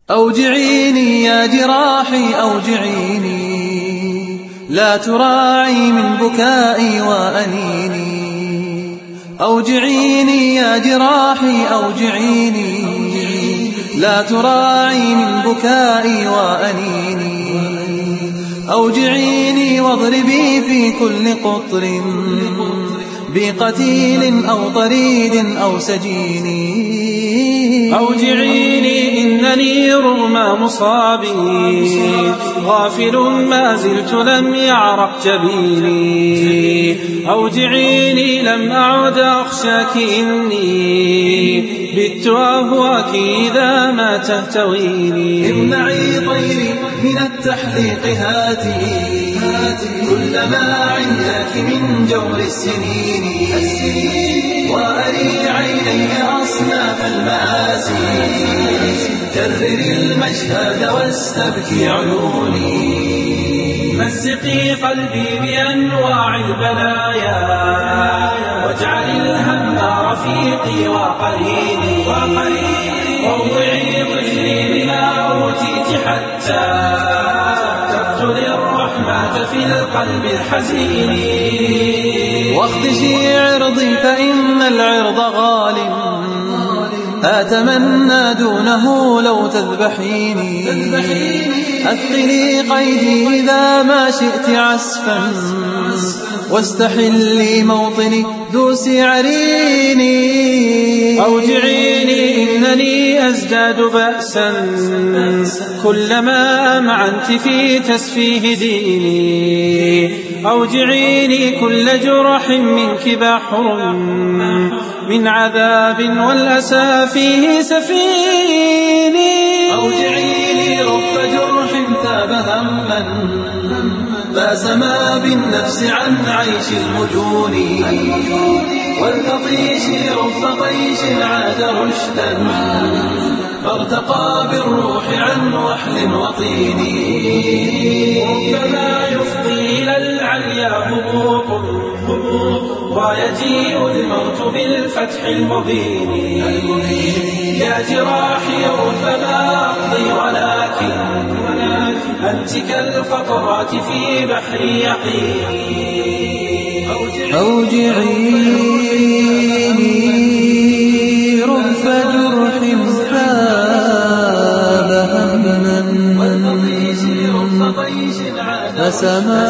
أوجعيني يا جراحي أوجعيني، لا تراعي من بكائي وأنيني. أوجعيني يا جراحي أوجعيني، لا تراعي من بكائي وأنيني. أوجعيني واضربي في كل قطر بقتيل أو طريد أو سجين. أوجعيني إنني رغم مصابي غافل ما زلت لم يعرق جبيني. أوجعيني لم أعد أخشاك إني بت أهواك إذا ما تهتويني. امنعي طيري من التحليق هاتي كلما عندك من جور السنين، وأري عيني أصناف المآسي، كرري المشهد واستبكي عيوني. مزقي قلبي بأنواع البلايا، واجعل الهم رفيقي وقريني. ووضعي طفلي بما أوتيت حتى تقتل الرحمة في القلب الحزين. واخدشي عرضي فإن العرض غال، أتمنى دونه لو تذبحيني. أثقلي قيدي إذا ما شئت عسفا، واستحلي موطني دوسي عريني. أوجعيني إنني أزداد بأسا كلما أمعنت في تسفيه ديني. أوجعيني كل جرح منك بحر من عذاب والأسى فيه سفيني. أوجعيني رب جرح ثاب هما فاسما بالنفس عن عيش المجون. والتطيش رب طيش عاد رشدا فارتقى بالروح عن وحل وطين. ربما يفضي إلى العليا هبوط ويجيء الموت بالفتح المبين. يا جراحي ربما أقضي ولكن أنت كالقطرات في بحر يقين. أوجعيني رب جرح ثاب هما فسما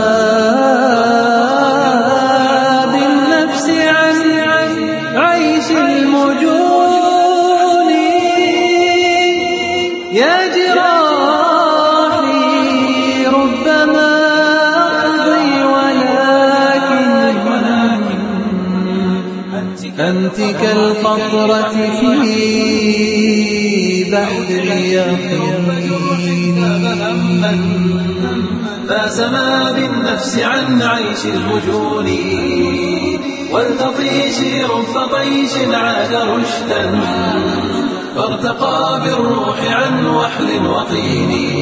بالنفس عن عيش المجون. يا جراحي ربما أقضي ولكن أنت كالقطرة في بحر يقين. فاسما بالنفس عن عيش المجون. والتطيش رب طيش عاد رشدا فارتقى بالروح عن وحل وطين.